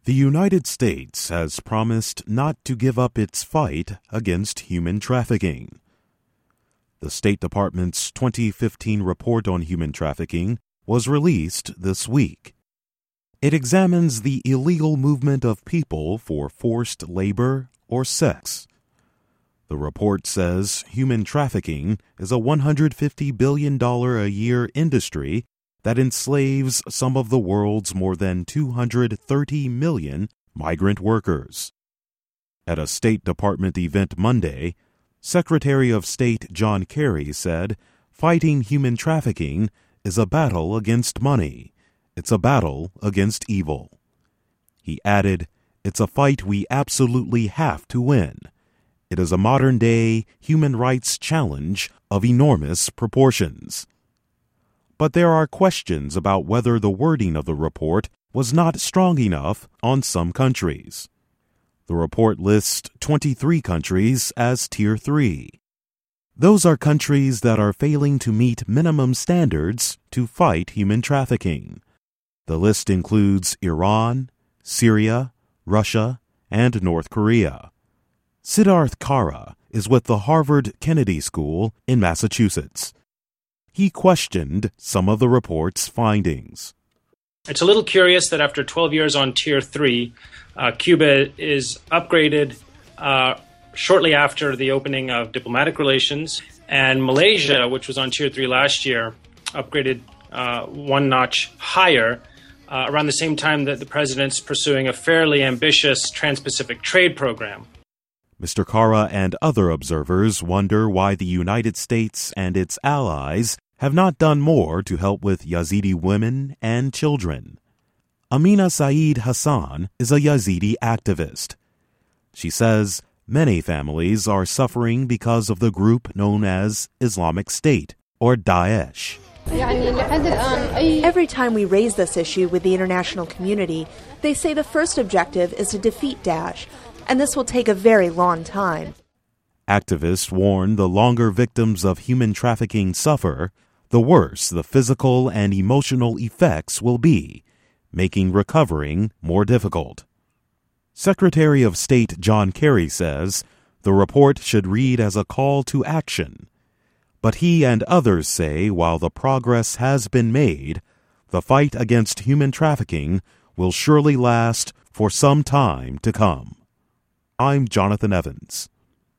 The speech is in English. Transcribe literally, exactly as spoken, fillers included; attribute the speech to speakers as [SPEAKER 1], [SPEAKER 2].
[SPEAKER 1] The United States has promised not to give up its fight against human trafficking. The State Department's twenty fifteen report on human trafficking was released this week. It examines the illegal movement of people for forced labor or sex. The report says human trafficking is a one hundred fifty billion dollars a year industry that enslaves some of the world's more than two hundred thirty million migrant workers. At a State Department event Monday, Secretary of State John Kerry said, "Fighting human trafficking is a battle against money. It's a battle against evil." He added, "It's a fight we absolutely have to win. It is a modern-day human rights challenge of enormous proportions." But there are questions about whether the wording of the report was not strong enough on some countries. The report lists twenty-three countries as Tier three. Those are countries that are failing to meet minimum standards to fight human trafficking. The list includes Iran, Syria, Russia, and North Korea. Siddharth Kara is with the Harvard Kennedy School in Massachusetts. He questioned some of the report's findings.
[SPEAKER 2] It's a little curious that after twelve years on Tier three, uh, Cuba is upgraded uh, shortly after the opening of diplomatic relations, and Malaysia, which was on Tier three last year, upgraded uh, one notch higher uh, around the same time that the president's pursuing a fairly ambitious Trans-Pacific trade program.
[SPEAKER 1] Mister Kara and other observers wonder why the United States and its allies have not done more to help with Yazidi women and children. Amina Saeed Hassan is a Yazidi activist. She says many families are suffering because of the group known as Islamic State, or Daesh.
[SPEAKER 3] Every time we raise this issue with the international community, they say the first objective is to defeat Daesh, and this will take a very long time.
[SPEAKER 1] Activists warn the longer victims of human trafficking suffer, the worse the physical and emotional effects will be, making recovering more difficult. Secretary of State John Kerry says the report should read as a call to action. But he and others say while the progress has been made, the fight against human trafficking will surely last for some time to come. I'm Jonathan Evans.